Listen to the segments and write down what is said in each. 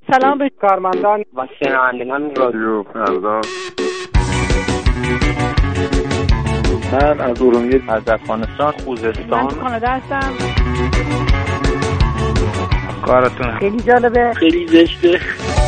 سلام به کارمندان و شنوندگان رادیو فردا. من از ارومیه، از افغانستان، خوزستان. من تو کانادا هستم. کارتون خیلی جالبه، خیلی زشته.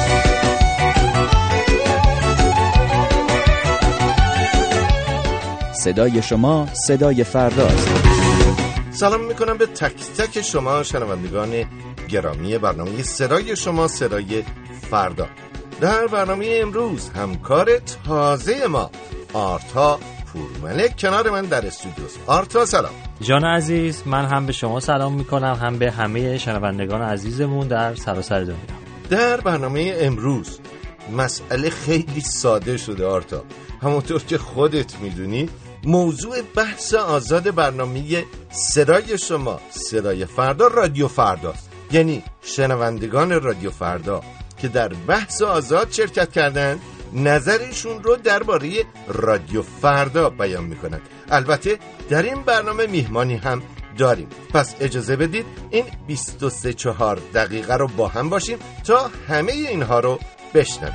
صدای شما صدای فرداست. سلام میکنم به تک تک شما شنوندگان گرامی برنامه صدای شما صدای فردا. در برنامه امروز همکار تازه ما آرتا پورملک کنار من در استودیوست. آرتا سلام. جان عزیز، من هم به شما سلام میکنم، هم به همه شنوندگان عزیزمون در سراسر دنیا. در برنامه امروز مسئله خیلی ساده شده آرتا، همونطور که خودت میدونی. موضوع بحث آزاد برنامه صدای شما صدای فردا رادیو فرداست. یعنی شنوندگان رادیو فردا که در بحث آزاد شرکت کردن نظرشون رو درباره رادیو فردا بیان میکنند. البته در این برنامه میهمانی هم داریم، پس اجازه بدید این 23-4 دقیقه رو با هم باشیم تا همه اینها رو بشنویم.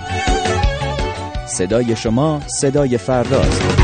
صدای شما صدای فرداست.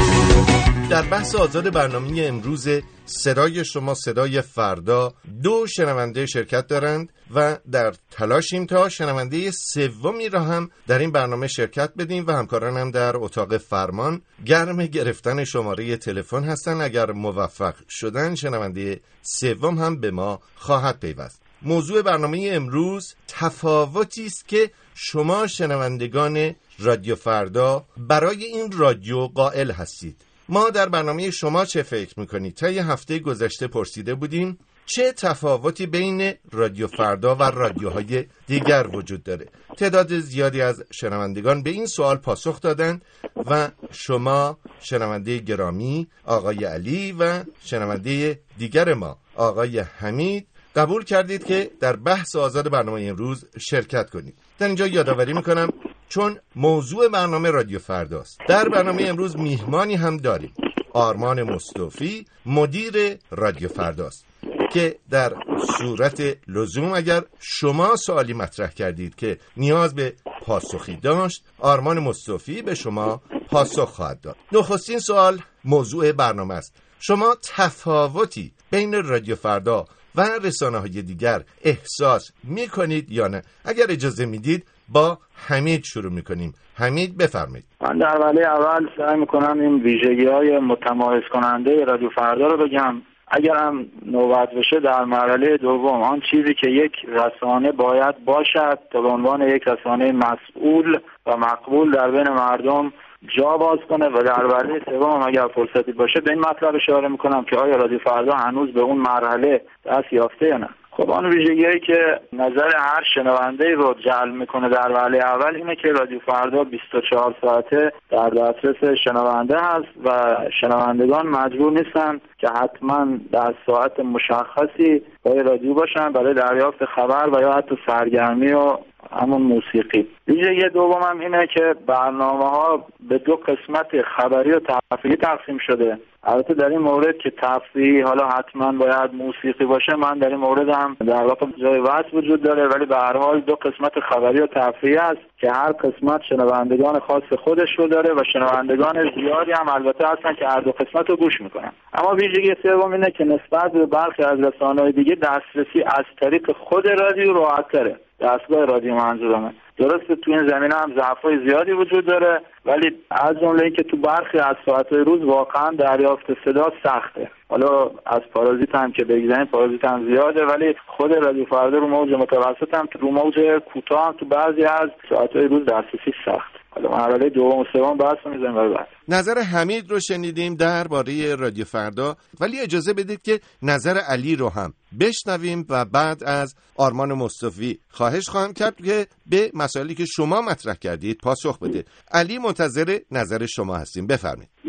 در بحث آزاد برنامه امروز صدای شما صدای فردا 2 شنونده شرکت دارند و در تلاشیم تا شنونده سومی را هم در این برنامه شرکت بدیم و همکارانم در اتاق فرمان گرم گرفتن شماره تلفن هستن. اگر موفق شدن شنونده سوم هم به ما خواهد پیوست. موضوع برنامه امروز تفاوتی است که شما شنوندگان رادیو فردا برای این رادیو قائل هستید. ما در برنامه شما چه فکر میکنید؟ تا یه هفته گذشته پرسیده بودیم چه تفاوتی بین رادیو فردا و رادیوهای دیگر وجود داره. تعداد زیادی از شنوندگان به این سوال پاسخ دادند و شما شنونده گرامی آقای علی و شنونده دیگر ما آقای حمید قبول کردید که در بحث آزاد برنامه امروز شرکت کنید. در اینجا یادآوری میکنم چون موضوع برنامه رادیو فرداست، در برنامه امروز میهمانی هم داریم. آرمان مصطفی مدیر رادیو فرداست که در صورت لزوم اگر شما سوالی مطرح کردید که نیاز به پاسخی داشت، آرمان مصطفی به شما پاسخ خواهد داد. نخستین سوال موضوع برنامه است. شما تفاوتی بین رادیو فردا و رسانه‌های دیگر احساس می‌کنید یا نه؟ اگر اجازه میدید با حمید شروع می‌کنیم. حمید بفرمایید. من در وهله اول سعی می‌کنم این ویژگی‌های متمایز کننده رادیو فردا رو بگم. اگر هم نوبت بشه در مرحله دوم آن چیزی که یک رسانه باید باشد تا به عنوان یک رسانه مسئول و مقبول در بین مردم جا باز کنه و در وهله سوم اگر فرصتی باشه به این مطلب اشاره میکنم که آیا رادیو فردا هنوز به اون مرحله دست یافته یا نه. خب آن ویژگی‌هایی که نظر هر شنونده رو جلب میکنه در وهله اول اینه که رادیو فردا 24 ساعته در دسترس شنونده هست و شنوندگان مجبور نیستن که حتما در ساعت مشخصی با رادیو باشن برای دریافت خبر و یا حتی سرگرمی و همون موسیقی. ویژگی دوم هم اینه که برنامه‌ها به 2 قسمت خبری و تفریحی تقسیم شده. البته در این مورد که تفریحی حالا حتما باید موسیقی باشه، من در این مورد هم در واقع جای وصف وجود داره، ولی به هر حال 2 قسمت خبری و تفریحی است که هر قسمت شنوندگان خاص خودش رو داره و شنوندگان زیادی هم البته هستن که هر 2 قسمت رو گوش میکنن. اما ویژگی سوم اینه که نسبت به برخی از رسانه‌های دیگه دسترسی از طریق خود رادیو راحت‌تره. دستگاه رادیو منظورمه. درسته تو این زمینه هم ضعف‌های زیادی وجود داره، ولی از جمله اینکه تو برخی از ساعت‌های روز واقعا دریافت صدا سخته. حالا از پارازیت هم که بگذاریم، پارازیت هم زیاده، ولی خود رادیو فردا رو موج متوسط هم رو موج کوتاه هم تو بعضی از ساعت‌های روز دسترسی سخت. حالا مرحله دوم و سوم بحث می‌ذاریم برای بعد. نظر حمید رو شنیدیم درباره رادیو فردا، ولی اجازه بدید که نظر علی رو هم بشنویم و بعد از آرمان مصطفی خواهش خواهم کرد که به مسائلی که شما مطرح کردید پاسخ بده. علی منتظر نظر شما هستیم، بفرمایید. من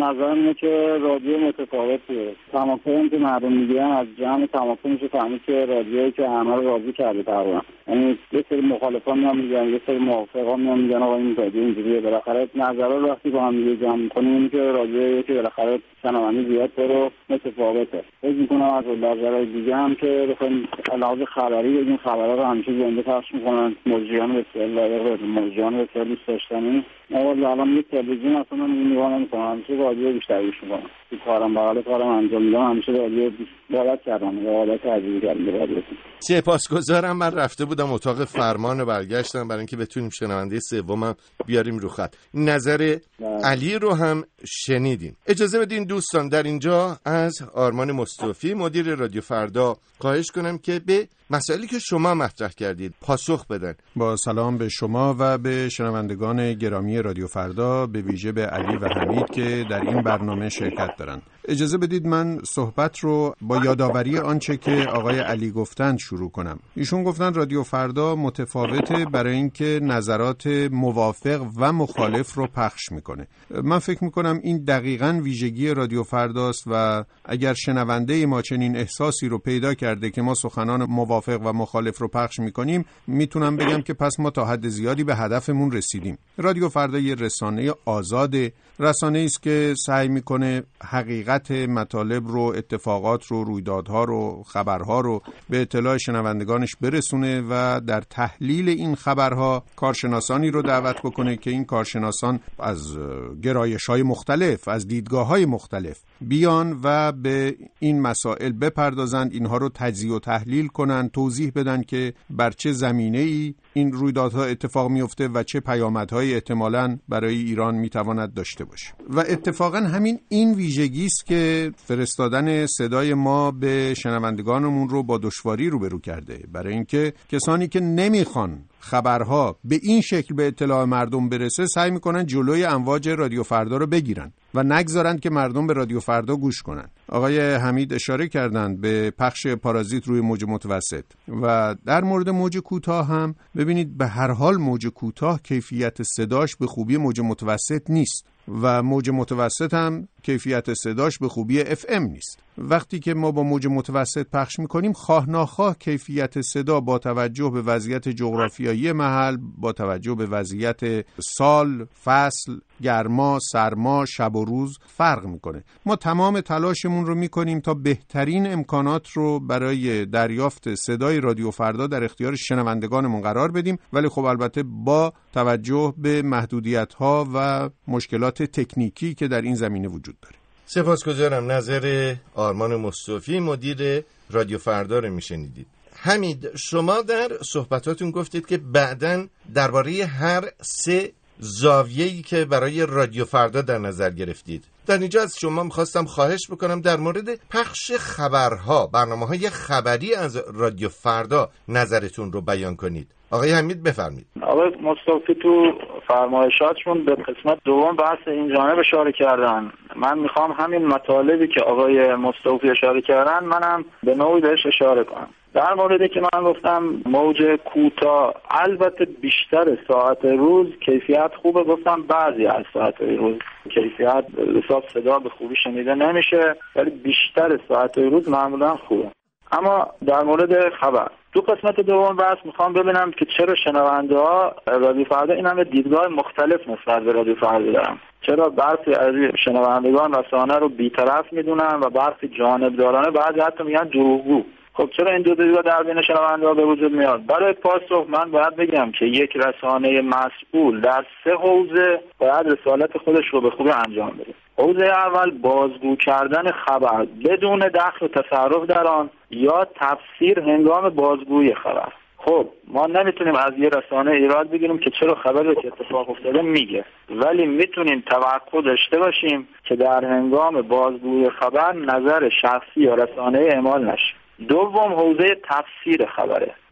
نظرم اینه که رادیو متفاوتیه. تماکن که مردم میگن از جمع تماکن میشه فهمید که رادیویی که همه رو راضی کرده تقریبا. یعنی یه سری مخالفان میگن، یه سری موافقان میگن آقا این رادیو اینجوریه. بالاخره نظرها رو وقتی با هم دیگه جمع می‌کنیم اینه که رادیویی که بالاخره شنونده زیاد داره متفاوته. فکر می‌کنم از نظرهای دیگه هم که بخوایم علاوه خبری بگیم، خبرها رو همیشه زنده پخش می‌کنن. موجیان بسیار لایق، موجیان بسیار دوست داشتنی. اول الان یه تلویزیون اصلا من نگاه نمی‌کنم، همیشه رادیو بیشتر گوش می‌کنم. کارم بغل کارم انجام میدم، همیشه رادیو عادت کردم، عادت عجیبی کردم رادیو. سپاسگزارم. من رفته بودم اتاق فرمان و برگشتم برای اینکه بتونیم شنونده سومم بیاریم رو خط. نظر علی رو هم شنیدیم. اجازه بدین دوستان در اینجا از آرمان مصطفی مدیر رادیو فردا خواهش کنم که به مسائلی که شما مطرح کردید پاسخ بدن. با سلام به شما و به شنوندگان گرامی رادیو فردا، به ویژه به علی و حمید که در این برنامه شرکت دارند. اجازه بدید من صحبت رو با یادآوری آنچه که آقای علی گفتند شروع کنم. ایشون گفتن رادیو فردا متفاوته برای اینکه نظرات موافق و مخالف رو پخش میکنه. من فکر میکنم این دقیقاً ویژگی رادیو فرداست و اگر شنونده ما چنین احساسی رو پیدا کرده که ما سخنان موافق و مخالف رو پخش میکنیم، میتونم بگم که پس ما تا حد زیادی به هدفمون رسیدیم. رادیو فردا یه رسانه آزاده، رسانه‌ای است که سعی میکنه حقیقت مطالب رو، اتفاقات رو، رویدادها رو، خبرها رو به اطلاع شنوندگانش برسونه و در تحلیل این خبرها کارشناسانی رو دعوت بکنه که این کارشناسان از گرایش‌های مختلف، از دیدگاه‌های مختلف بیان و به این مسائل بپردازند، اینها رو تجزیه و تحلیل کنند، توضیح بدن که بر چه زمینه‌ای این رویدادها اتفاق میفته و چه پیامدهای احتمالاً برای ایران میتواند داشته باشه. و اتفاقاً همین این ویژگی است که فرستادن صدای ما به شنوندگانمون رو با دشواری روبرو کرده، برای اینکه کسانی که نمیخوان خبرها به این شکل به اطلاع مردم برسه سعی میکنن جلوی امواج رادیو فردا رو بگیرن و نگذارن که مردم به رادیو فردا گوش کنن. آقای حمید اشاره کردند به پخش پارازیت روی موج متوسط و در مورد موج کوتاه هم ببینید به هر حال موج کوتاه کیفیت صداش به خوبی موج متوسط نیست و موج متوسط هم کیفیت صداش به خوبی FM نیست. وقتی که ما با موج متوسط پخش میکنیم خواه ناخواه کیفیت صدا با توجه به وضعیت جغرافیایی محل، با توجه به وضعیت سال، فصل، گرما، سرما، شب و روز فرق میکنه. ما تمام تلاشمون رو میکنیم تا بهترین امکانات رو برای دریافت صدای رادیو فردا در اختیار شنوندگانمون قرار بدیم، ولی خب البته با توجه به محدودیت‌ها و مشکلات تکنیکی که در این زمینه وجود داره. سپاسگزارم. نظر آرمان مصطفی مدیر رادیو فردا رو میشنیدید. حمید، شما در صحبتاتون گفتید که بعداً درباره هر سه زاویه‌ای که برای رادیو فردا در نظر گرفتید، در اینجا از شما میخواستم خواهش بکنم در مورد پخش خبرها، برنامه‌های خبری از رادیو فردا نظرتون رو بیان کنید. آقای حمید بفرمید. آقای مصطفی تو فرمایشاتشون به قسمت دوم بحث این جانب اشاره کردن. من میخوام همین مطالبی که آقای مصطفی اشاره کردن منم به نوعی بهش اشاره کنم. در موردی که من گفتم موج کوتاه البته بیشتر ساعت روز کیفیت خوبه، گفتم بعضی از ساعت روز کیفیت حساب صدا به خوبی شنیده نمیشه، ولی بیشتر ساعت روز معمولا خوبه. اما در مورد خبر تو قسمت دوم بحث میخوام ببینم که چرا شنونده ها رادیو فردا این همه دیدگاه مختلف نسبت به رادیو فردا دارن. چرا برخی از شنوندگان رسانه رو بی‌طرف میدونن و برخی جانبدارانه، بعضی حتی میگن دروغگو. خب چرا این دو دیدگاه در بین شنونده‌ها به وجود میاد؟ برای پاسخ من باید بگم که یک رسانه مسئول در سه حوزه باید رسالت خودش رو به خوبی انجام بده. حوزه اول بازگو کردن خبر بدون دخل و تصرف در آن یا تفسیر هنگام بازگویی خبر. خب ما نمیتونیم از یه رسانه ایراد بگیریم که چرا خبری که اتفاق افتاده میگه، ولی میتونیم توقع داشته باشیم که در هنگام بازگویی خبر نظر شخصی یا رسانه اعمال نشه. دوم حوزه تفسیر خبره.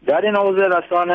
در این حوزه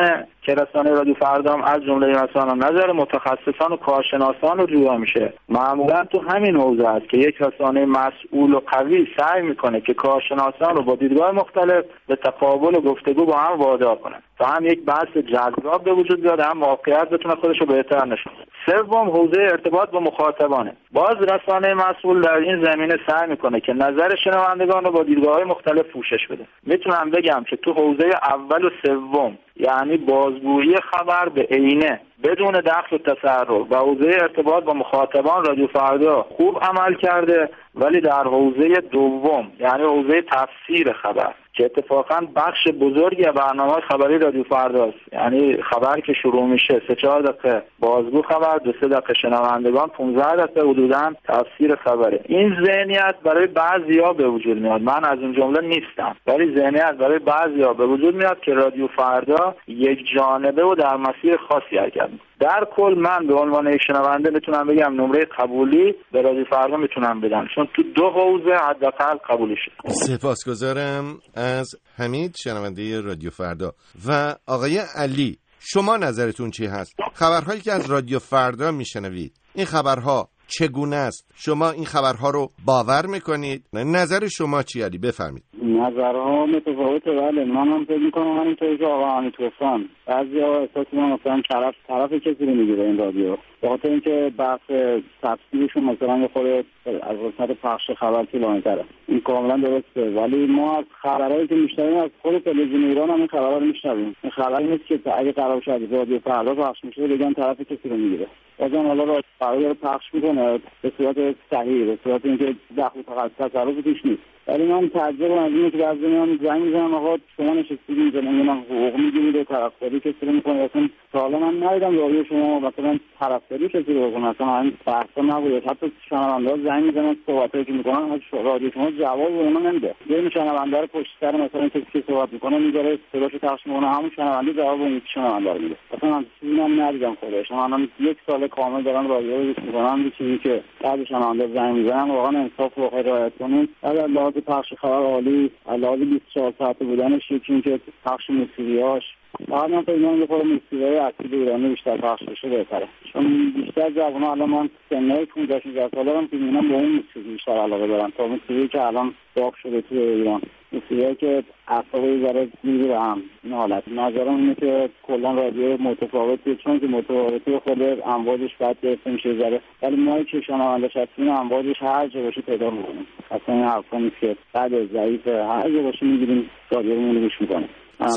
رسانه رادیو فردا هم از جمله رسانه نظر متخصصان و کارشناسان رو جویا میشه. معمولا تو همین حوزه است که یک رسانه مسئول و قوی سعی میکنه که کارشناسان رو با دیدگاه مختلف به تقابل و گفتگو با هم وادار کنه تا هم یک بحث جذاب به وجود بیاد، هم واقعیت بتونه خودش رو بهتر نشون بده. سوم، حوزه ارتباط با مخاطبانه. باز رسانه مسئول در این زمینه سعی میکنه که نظر شنوندگان رو با دیدگاه‌های مختلف پوشش بده. میتونم بگم که تو حوزه اول و سوم، یعنی بازگویی خبر به عینه بدون دخل و تصرف و حوزه ارتباط با مخاطبان، رادیو فردا خوب عمل کرده. ولی در حوزه دوم، یعنی حوزه تفسیر خبر، که اتفاقا بخش بزرگی از برنامه‌های خبری رادیو فرداست، یعنی خبر که شروع میشه 3-4 دقیقه بازگو خبر، 2-3 دقیقه شنوندگان، 15 دقیقه حدوداً تفسیر خبره. این ذهنیت برای بعضیا به وجود میاد، من از اون جمله نیستم، ولی ذهنیت برای بعضیا به وجود میاد که رادیو فردا یک جانبه و در مسیر خاصی حرکت می‌کنه. در کل من به عنوان یک شنونده میتونم بگم نمره قبولی به رادیو فردا میتونم بدم، چون تو دو حوزه حداقل قبولی شد. سپاسگزارم از حمید، شنونده رادیو فردا. و آقای علی، شما نظرتون چی هست؟ خبرهایی که از رادیو فردا میشنوید، این خبرها چگونه است؟ شما این خبرها رو باور میکنید؟ نظر شما چی علی؟ بفرمایید. نظرها متفاوته. بله، من هم فکر میکنم همینطوری که آقا حمید گفتن، بعضیا احساس میکنن مثلا طرف کسی رو میگیره این رادیو، به خاطر اینکه بحث تفسیرشون مثلا یه خورده از قسمت پخش خبر طولانی‌تره. این کاملا درسته، ولی ما از خبرایی که میشنویم از خود تلویزیون ایران هم این خبرها رو میشنویم. این خبری نیست که اگه قرار شه رادیو فردا پخش میشه بگن طرف کسی رو میگیره. بازم حالا رادیو فردا رو پخش میکنه به صورت صحیح، به صورت اینکه دخل و تصرف توش نیست. ولی من تعجب از اینه که بعضی میان زنگ میزنن آقا شما نشستید اینجا نمیدونم حقوق میگیرید و طرفداری کسی رو میکنید. اصلا تا حالا من ندیدم رادیو شما مثلا طرفداری کسی رو بکنه، اصلا همین بحثا نبوده. حتی شنونده‌ها زنگ میزنن صحبتایی که میکنن از رادیو شما جواب اونا نمیده. یه شنونده رو پشت سر مثلا کسی که صحبت میکنه میذاره صداشو پخش میکنه، همون شنونده جواب اون شنونده رو میده. اصلا من چیزی ندیدم خودش. من یک سال کامل دارم رادیو رو گوش میکنم، یه چیزی که بعد شنونده زنگ میزنن واقعا انصاف و رعایت کنین. از لحاظ پخش خبر عالی، از لحاظ 24 ساعته بودنش، یکی که پخش موسیقیاش، بعد من فکر می‌کنم یه خورده موسیقی اصیل ایرانی بیشتر پخش بشه بهتره، چون بیشتر جوونا الان من سنای 15-16 ساله‌ام که می‌بینم به اون موسیقی بیشتر علاقه دارن تا موسیقی که الان باق شده تو ایران، موسیقی که اعصابو ذره می‌گیره هم. این حالت نظرم اینه که کلا رادیو متفاوتیه، چون که متفاوتی خود امواجش بعد گرفته میشه ذره، ولی ما که شنونده‌اش هستیم امواجش هر جا باشه پیدا می‌کنیم. اصلا این حرفا نیست که بعد ضعیف هر جا باشه می‌گیریم رادیو رو گوش می‌کنیم.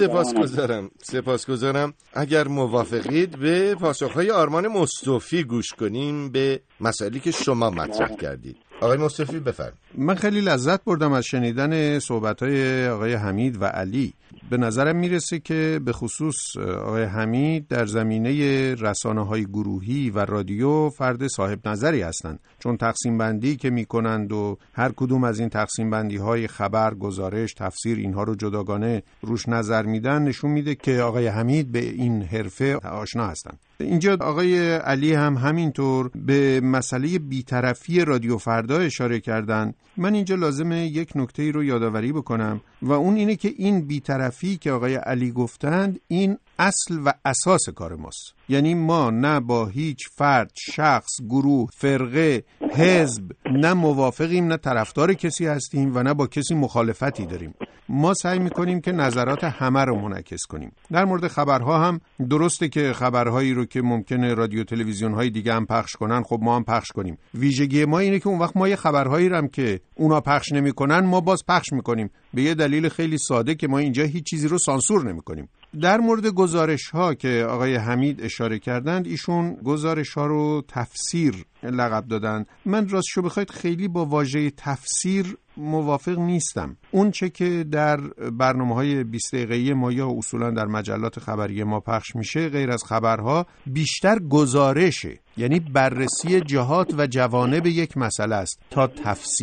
سپاسگزارم. اگر موافقید به پاسخهای آرمان مصطفی گوش کنیم به مسائلی که شما مطرح کردید. آقای مصطفی بفرمایید. من خیلی لذت بردم از شنیدن صحبت‌های آقای حمید و علی. به نظرم میرسه که به خصوص آقای حمید در زمینه رسانه‌های گروهی و رادیو فرد صاحب نظری هستند، چون تقسیم بندی که میکنند و هر کدوم از این تقسیم بندی‌های خبر، گزارش، تفسیر اینها رو جداگانه روش نظر میدن، نشون میده که آقای حمید به این حرفه آشنا هستند. اینجا آقای علی هم همینطور به مسئله بی‌طرفی رادیو فردا اشاره کردن. من اینجا لازمه یک نکته رو یادآوری بکنم و اون اینه که این بی‌طرفی که آقای علی گفتند این اصل و اساس کار ماست. یعنی ما نه با هیچ فرد، شخص، گروه، فرقه، حزب نه موافقیم نه طرفدار کسی هستیم و نه با کسی مخالفتی داریم. ما سعی میکنیم که نظرات همه رو منعکس کنیم. در مورد خبرها هم درسته که خبرهایی رو که ممکنه رادیو تلویزیون های دیگه هم پخش کنن خب ما هم پخش کنیم. ویژگی ما اینه که اون وقت ما یه خبرهایی رو هم که اونا پخش نمیکنن ما باز پخش میکنیم، به یه دلیل خیلی ساده که ما اینجا هیچ چیزی رو سانسور نمیکنیم. در مورد گزارش ها که آقای حمید اشاره کردند، ایشون گزارش ها رو تفسیر لقب دادن. من راستشو بخواید خیلی با واژه تفسیر موافق نیستم. اون چه که در برنامه‌های 20 دقیقه‌ای ما یا اصولا در مجلات خبری ما پخش میشه غیر از خبرها بیشتر گزارشه، یعنی بررسی جهات و جوانب یک مسئله است تا تفسیر.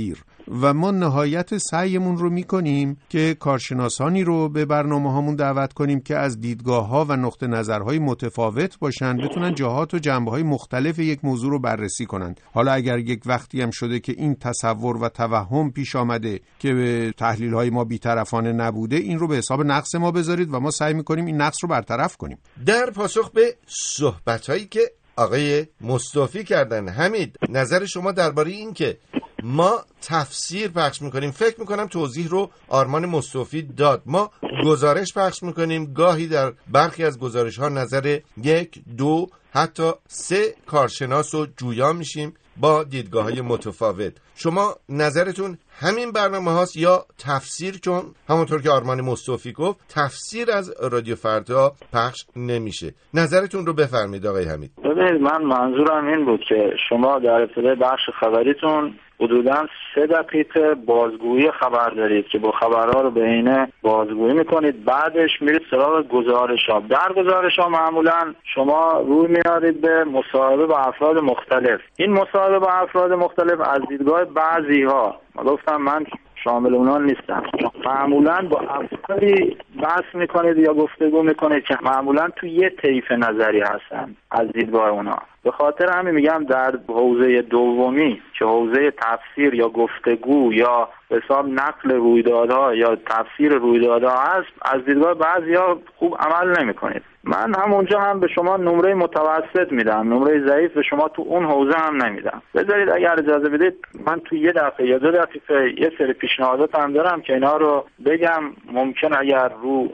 و ما نهایت سعیمون رو میکنیم که کارشناسانی رو به برنامه هامون دعوت کنیم که از دیدگاه ها و نقطه نظرهای متفاوت باشن، بتونن جهات و جنبه های مختلف یک موضوع رو بررسی کنن. حالا اگر یک وقتی هم شده که این تصور و توهم پیش آمده که به تحلیل های ما بی‌طرفانه نبوده، این رو به حساب نقص ما بذارید و ما سعی میکنیم این نقص رو برطرف کنیم. در پاسخ به صحبت‌هایی که آقای مصطفی کردن، حمید نظر شما درباره این که ما تفسیر پخش میکنیم، فکر میکنم توضیح رو آرمان مصطفی داد، ما گزارش پخش میکنیم، گاهی در برخی از گزارش ها نظر 1 2 حتی 3 کارشناس رو جویا میشیم با دیدگاه های متفاوت. شما نظرتون همین برنامه هاست یا تفسیر؟ چون همونطور که آرمان مصطفی گفت تفسیر از رادیو فردا پخش نمیشه. نظرتون رو بفرمایید آقای حمید. ببینید، من منظورم این بود که شما در ابتدای بخش خبریتون حدوداً 3 دقیقه بازگویی خبر دارید که با خبرها رو به عینه بازگویی میکنید، بعدش میرید سراغ گزارش‌ها. در گزارش‌ها معمولاً شما روی میارید به مصاحبه با افراد مختلف. این مصاحبه با افراد مختلف از دیدگاه بعضی‌ها، گفتم من شامل اونها نیستم، معمولاً با افرادی بحث میکنید یا گفتگو میکنید که معمولاً تو یه طیف نظری هستن از دیدگاه اونها. به خاطر همین میگم در حوزه دومی که حوزه تفسیر یا گفتگو یا حساب نقل رویدادها یا تفسیر رویدادها هست، از دیدگاه بعضیا خوب عمل نمیکنید. من همونجا هم به شما نمره متوسط میدم، نمره ضعیف به شما تو اون حوزه هم نمیدم. بذارید اگر اجازه بدید من تو 1 دقیقه یا 2 دقیقه یه سری پیشنهادات هم دارم که اینا رو بگم، ممکن اگر رو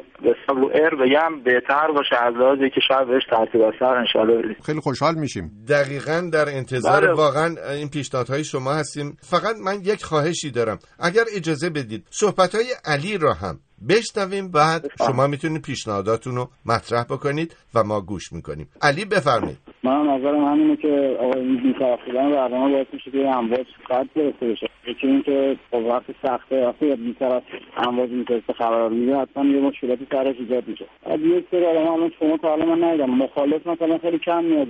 بگم بهتر باشه از لحاظی که شاید بهش تاثیر اثر ان شاءالله. خیلی خوشحال میشیم. دقیقاً در انتظار واقعا این پیشنهادهای شما هستیم. فقط من یک خواهشی دارم، اگر اجازه بدید صحبت‌های علی را هم بشنویم، بعد شما میتونید پیشنهاداتون رو مطرح بکنید و ما گوش میکنیم. علی بفرمایید. من نظرم همینه که آقا این بی‌طرف بودن برنامه باعث میشه که امواج قطع گرفته بشه. یکی این که وقت سخته وقتی بی‌طرف امواج میترسه خبر میده، حتما یه مشکلاتی سرش ایجاد میشه. از یک سری آدم شما تا الان من ندیدم مخالف مثلا خیلی کم میاد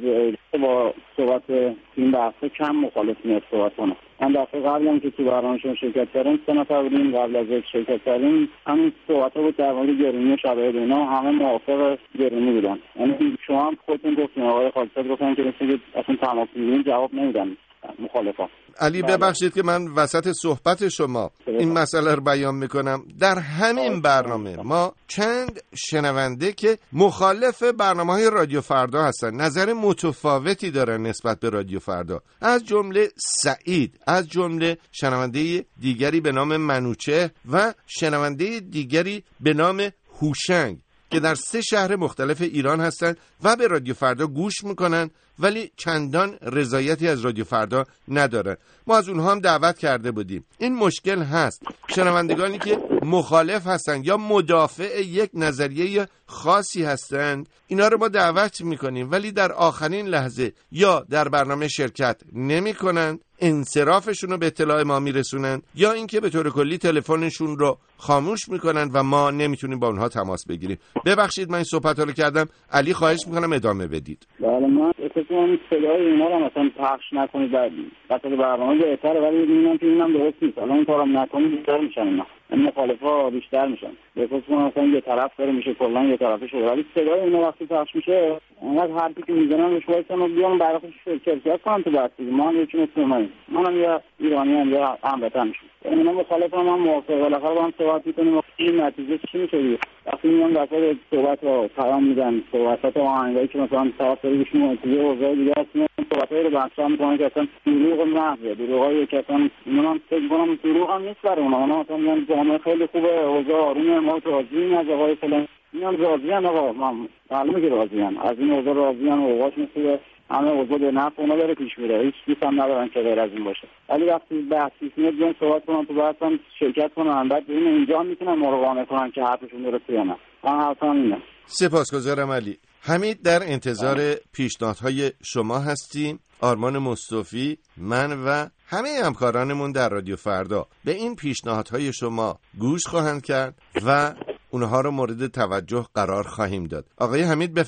با صحبت این بحث، کم مخالف میاد صحبت کنه. من دفعه قبل هم که تو برنامه شما شرکت کردم 3 نفر بودیم، قبل از یک شرکت کردیم همین صحبت‌ها بود در مورد گرونی و شرایط اینا، همه موافق گرونی بودن. یعنی شما هم خودتون گفتین، آقای خالصات گفتن که اصلا تماس می‌گیرین جواب نمیدن مخالفا. علی ببخشید که من وسط صحبت شما این مسئله رو بیان میکنم. در همین برنامه ما چند شنونده که مخالف برنامه‌های رادیو فردا هستن، نظر متفاوتی دارن نسبت به رادیو فردا، از جمله سعید، از جمله شنونده دیگری به نام منوچه و شنونده دیگری به نام هوشنگ که در 3 شهر مختلف ایران هستن و به رادیو فردا گوش میکنن ولی چندان رضایتی از رادیو فردا ندارن. ما از اونها هم دعوت کرده بودیم. این مشکل هست، شنوندگانی که مخالف هستن یا مدافع یک نظریه خاصی هستند، اینا رو ما دعوت میکنیم ولی در آخرین لحظه یا در برنامه شرکت نمیکنن، انصرافشون رو به اطلاع ما میرسونن، یا اینکه به طور کلی تلفنشون رو خاموش میکنن و ما نمیتونیم با اونها تماس بگیریم. ببخشید من این صحبت‌ها رو کردم. علی خواهش میکنم ادامه بدید. بله، من اتفاقا صدای اینا رو مثلا پخش نکنید بعد برنامه بهتره، ولی میبینم که اینم درست نیست. الان این کارو نکنید بیشتر میشن اینا، این مخالفا بیشتر میشن. بخصوص مثلا یه طرف داره میشه کلا یه طرفه شده، ولی صدای اینا وقتی پخش میشه انقدر حرفی که میزنن روش وایسن و بیان برای شرکت کنن تو بحث. ما هم یکی مثل منم یا ایرانی هم یا هموطن میشم، اینا مخالفا هم موافق، بالاخره با هم صحبت میکنیم. این نتیجه چی میشه؟ وقتی میان دفعه صحبت رو پیام میدن، صحبتات آهنگایی که مثلا طرف داره بهش موضوع اوضاع دیگه است، صحبتایی رو بحث میکنن که اصلا دروغ محضه، دروغایی که اصلا من فکر کنم دروغ هم نیست برای اونا مثلا میگن جامعه خیلی خوبه، اوضاع آرومه، ما راضییم از آقای فلان، میان راضیان آقا، ما معلومه که راضیان از این اوضاع، راضیان اوضاعشون خوبه، همه اوضاع به نفع اونا داره پیش میره، هیچ چیزی هم ندارن که غیر از این باشه. ولی وقتی بحثی میاد بیان صحبت کنن تو بحث هم شرکت کنن، بعد ببین اینجا میتونن ما رو قانع کنن که حرفشون درسته یا نه. حرفم اینه. سپاسگزارم علی. حمید در انتظار پیشنهادهای شما هستیم. آرمان مصطفی، من و همه همکارانمون در رادیو فردا به این پیشنهادهای شما گوش خواهند کرد و اونها رو مورد توجه قرار خواهیم داد. آقای حمید بفرمایید.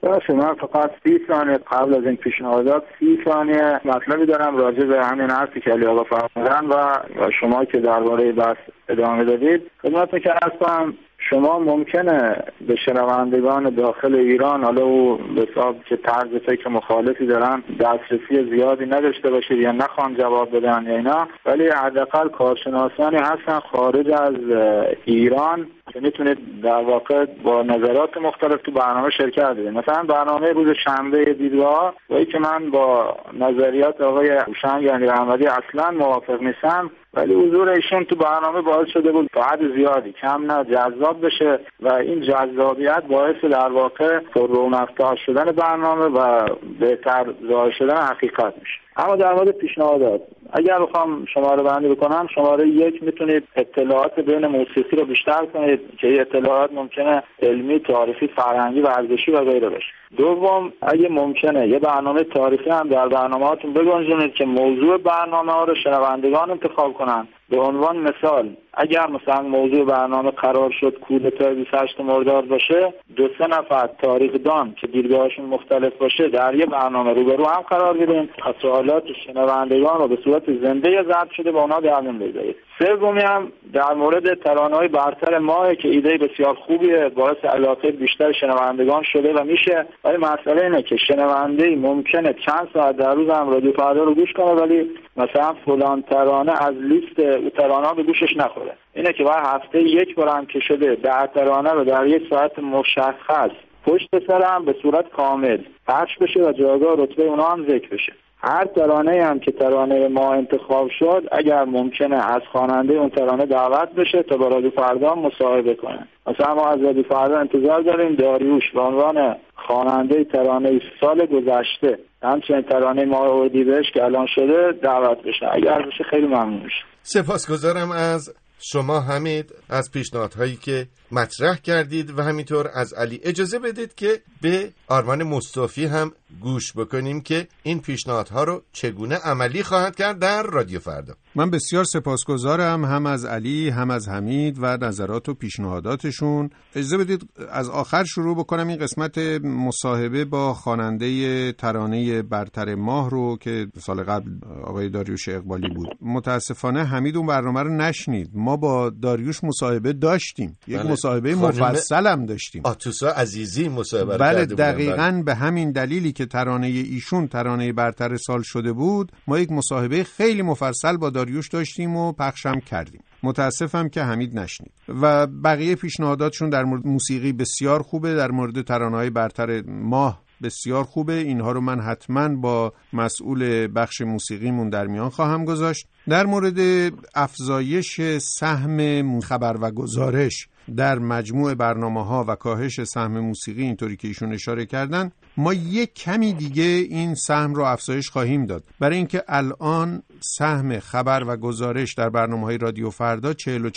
باشه، من فقط 30 ثانیه قبل از این پیشنهادات 30 ثانیه مطلبی دارم راجع به همین حرفی که علی آقا فرمودن و شما که درباره بحث ادامه دادید. خدمتتون که هستم، شما ممکنه به شنوندگان داخل ایران، حالا او به حساب که طرز فکر مخالفی دارن، دسترسی زیادی نداشته باشید یا نخوان جواب بدن یا اینا، ولی حداقل کارشناسانی هستن خارج از ایران که میتونید در واقع با نظرات مختلف تو برنامه شرکت بدید. مثلا برنامه روز شنبه دیدگاه ولی که من با نظریات آقای هوشنگ امیرحمدی اصلا موافق نیستم، ولی حضور ایشون تو برنامه باعث شده بود تا حد زیادی کم نه جذاب بشه و این جذابیت باعث در واقع پر رونق‌تر شدن برنامه و بهتر ظاهر شدن حقیقت میشه. اما در مورد پیشنهادات، اگر بخوام شماره بندی بکنم، شماره 1 میتونید اطلاعات بین موسیقی رو بیشتر کنید که این اطلاعات ممکنه علمی، تاریخی، فرهنگی، ورزشی و غیره باشه. دوم، اگه ممکنه یه برنامه تاریخی هم در برنامه‌هاتون بگنجونید که موضوع برنامه رو شنوندگان انتخاب کنن. به عنوان مثال، اگر مثلا موضوع برنامه قرار شد کودتای 28 مرداد باشه، 2-3 نفر تاریخ‌دان که دیدگاهشون مختلف باشه در یه برنامه روبرو هم قرار بدین، سوالات شنوندگان رو به صورت زنده ضبط شده با اونها در میون بذارید. سومی هم در مورد ترانه‌های برتر ماه که ایده بسیار خوبیه، باعث علاقه بیشتر شنوندگان شده و میشه، ولی مسئله اینه که شنونده ممکنه چند ساعت در روز هم رادیو فردا رو گوش کنه ولی مثلا فلان ترانه از لیست او ترانه‌ها به گوشش نخوره. اینه که بعد هفته یک بار هم که شده 10 ترانه رو در یک ساعت مشخص پشت سر هم به صورت کامل پخش بشه و جایگاه رتبه اونها هم ذکر بشه. هر ترانه هم که ترانه ما انتخاب شد اگر ممکنه از خواننده اون ترانه دعوت بشه تا با رادیو فردا مصاحبه کنه. مثلا ما از رادیو فردا انتظار داریم داریوش به عنوان خواننده ترانه سال گذشته، همچنین ترانه ماه اردیبهشت که الان شده، دعوت بشه. اگر بشه خیلی ممنون میشه. سپاسگزارم از شما حمید از پیشنهادهایی که مطرح کردید و همینطور از علی. اجازه بدید که به آرمان مصطفی هم گوش بکنیم که این پیشنهادها رو چگونه عملی خواهد کرد در رادیو فردا. من بسیار سپاسگزارم هم از علی هم از حمید و نظرات و پیشنهاداتشون. اجازه بدید از آخر شروع بکنم این قسمت مصاحبه با خواننده ترانه برتر ماه رو که سال قبل آقای داریوش اقبالی بود. متاسفانه حمید اون برنامه رو نشنید. ما با داریوش مصاحبه داشتیم، یک مصاحبه مفصل هم داشتیم. آتوسا عزیزی مصاحبه بله دقیقاً به همین دلیلی که ترانه ایشون ترانه برتر سال شده بود، ما یک مصاحبه خیلی مفصل با داریوش داشتیم و پخشم کردیم. متاسفم که حمید نشنید. و بقیه پیشنهاداتشون در مورد موسیقی بسیار خوبه، در مورد ترانه‌های برتر ماه بسیار خوبه. اینها رو من حتما با مسئول بخش موسیقیمون در میان خواهم گذاشت. در مورد افزایش سهم خبر و گزارش در مجموع برنامه‌ها و کاهش سهم موسیقی اینطوری که ایشون اشاره کردن، ما یک کمی دیگه این سهم رو افزایش خواهیم داد، برای اینکه الان سهم خبر و گزارش در برنامه‌های رادیو فردا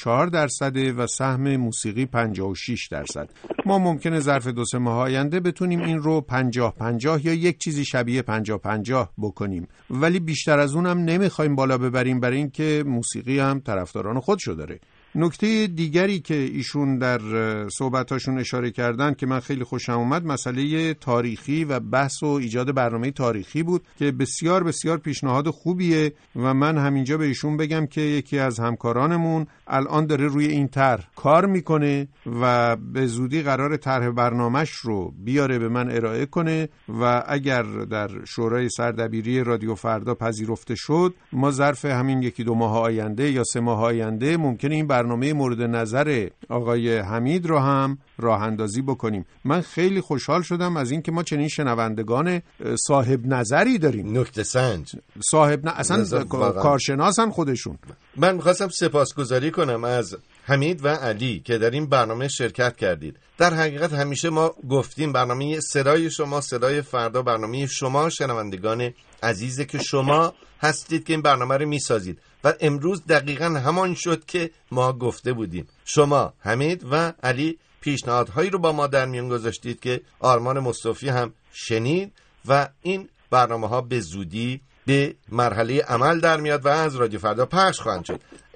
44% و سهم موسیقی 56%. ما ممکنه ظرف 2-3 ماه آینده بتونیم این رو 50-50 یا یک چیزی شبیه 50-50 بکنیم، ولی بیشتر از اونم نمیخوایم بالا ببریم برای اینکه موسیقی هم طرفداران خودشو داره. نکته دیگری که ایشون در صحبتاشون اشاره کردن که من خیلی خوشم اومد، مسئله تاریخی و بحث و ایجاد برنامه تاریخی بود که بسیار بسیار پیشنهاد خوبیه و من همینجا به ایشون بگم که یکی از همکارانمون الان داره روی این طرح کار میکنه و به زودی قرار طرح برنامه‌اش رو بیاره به من ارائه کنه و اگر در شورای سردبیری رادیو فردا پذیرفته شد، ما ظرف همین 1-2 ماه آینده یا 3 ماه آینده ممکنه این برنامه مورد نظر آقای حمید رو هم راه اندازی بکنیم. من خیلی خوشحال شدم از اینکه ما چنین شنوندگان صاحب نظری داریم. نکته سنج صاحب اصلا کارشناسن خودشون. من می‌خواستم سپاسگزاری کنم از حمید و علی که در این برنامه شرکت کردید. در حقیقت همیشه ما گفتیم برنامه صدای شما صدای فردا برنامه شما شنوندگان عزیزه که شما هستید که این برنامه رو میسازید و امروز دقیقاً همان شد که ما گفته بودیم. شما حمید و علی پیشنهادهایی رو با ما در میان گذاشتید که آرمان مصطفی هم شنید و این برنامه ها به زودی به مرحله عمل در میاد و از رادیو فردا پخش خواهند شد.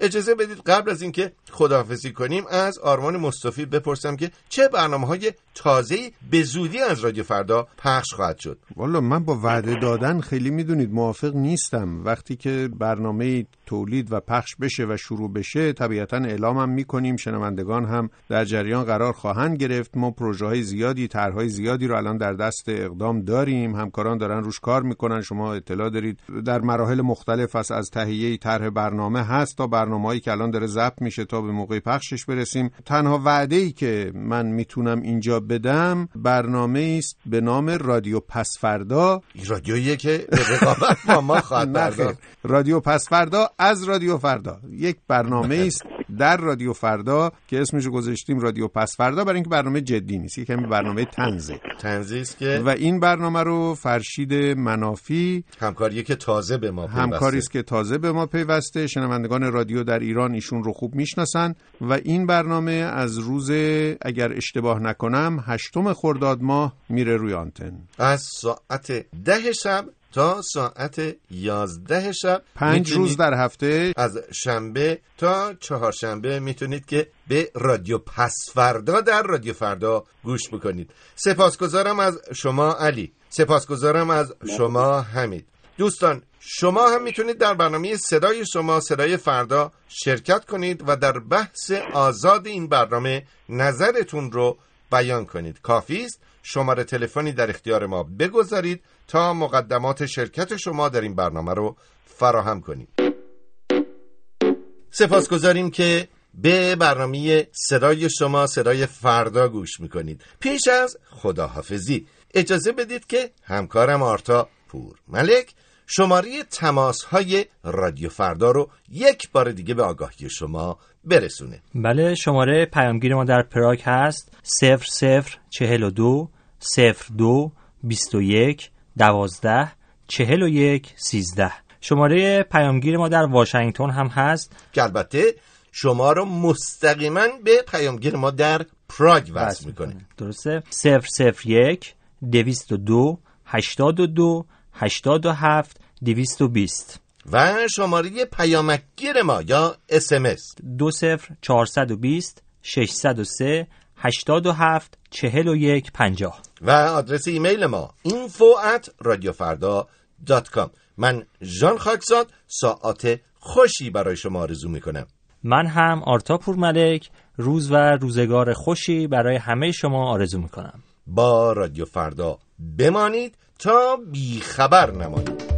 اجازه بدید قبل از اینکه خداحافظی کنیم از آرمان مصطفی بپرسم که چه برنامه‌های تازه‌ای به زودی از رادیو فردا پخش خواهد شد. والا من با وعده دادن خیلی میدونید موافق نیستم. وقتی که برنامه تولید و پخش بشه و شروع بشه طبیعتاً اعلامم میکنیم، شنوندگان هم در جریان قرار خواهند گرفت. ما پروژه‌های زیادی، طرح‌های زیادی رو الان در دست اقدام داریم، همکاران دارن روش کار میکنن. شما اطلاع دارید در مراحل مختلف از تهیه طرح برنامه هست تا برنامه‌ای که الان داره ضبط میشه تا به موقع پخشش برسیم. تنها وعده‌ای که من میتونم اینجا بدم برنامه‌ای است به نام رادیو پسفردا. رادیویی که به رقابت با ما خواهد پرداخت. رادیو پسفردا از رادیو فردا، یک برنامه‌ای است در رادیو فردا که اسمش رو گذاشتیم رادیو پسفردا، برای اینکه برنامه جدی نیست، یک کمی برنامه طنزی است که و این برنامه رو فرشید منافی، همکاری که تازه به ما پیوسته، شنوندگان رادیو در ایران ایشون رو خوب میشناسن و این برنامه از روز اگر اشتباه نکنم 8 خرداد ماه میره روی آنتن از ساعت 10 شب تا ساعت 11 شب، 5 روز در هفته، از شنبه تا چهارشنبه میتونید که به رادیو پسفردا در رادیو فردا گوش بکنید. سپاسگزارم از شما علی، سپاسگزارم از شما حمید. دوستان شما هم میتونید در برنامه صدای شما صدای فردا شرکت کنید و در بحث آزاد این برنامه نظرتون رو بیان کنید. کافی است شماره تلفنی در اختیار ما بگذارید تا مقدمات شرکت شما در این برنامه رو فراهم کنیم. سپاسگزاریم که به برنامه صدای شما صدای فردا گوش میکنید. پیش از خداحافظی اجازه بدید که همکارم آرتا پور ملک شماره تماس‌های رادیو فردا رو یک بار دیگه به آگاهی شما برسونه. بله، شماره پیامگیر ما در پراگ هست 0042 02 21 12 41 13. شماره پیامگیر ما در واشنگتن هم هست که البته شما رو مستقیما به پیامگیر ما در پراگ وصل میکنه. درسته؟ 001 202 82 87 220. و شماره پیامگیر ما یا SMS 20420 603 87 41 50 و آدرس ایمیل ما info@radiofarda.com. من ژان خاکزاد ساعات خوشی برای شما آرزو میکنم. من هم آرتا پور ملک روز و روزگار خوشی برای همه شما آرزو میکنم. با رادیو فردا بمانید تا بیخبر نمانید.